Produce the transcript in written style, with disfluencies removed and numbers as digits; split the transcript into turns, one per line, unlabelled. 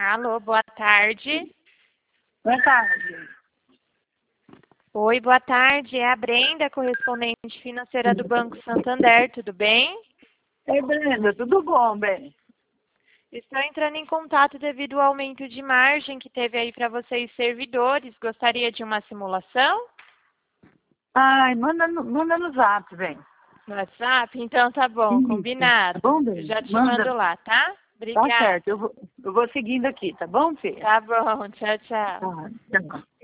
Alô, boa tarde.
Boa tarde.
Oi, boa tarde. É a Brenda, correspondente financeira do Banco Santander, tudo bem?
Oi, Brenda, tudo bom, bem?
Estou entrando em contato devido ao aumento de margem que teve aí para vocês servidores. Gostaria de uma simulação?
Ai, manda no zap, bem.
No WhatsApp? Então tá bom, combinado.
Tá bom,
Eu
bem?
já te
Manda.
mando lá, tá?
Tá
Obrigada.
certo, eu vou seguindo aqui, tá bom, filha?
Tá bom, tchau, tchau.
Tá, tá.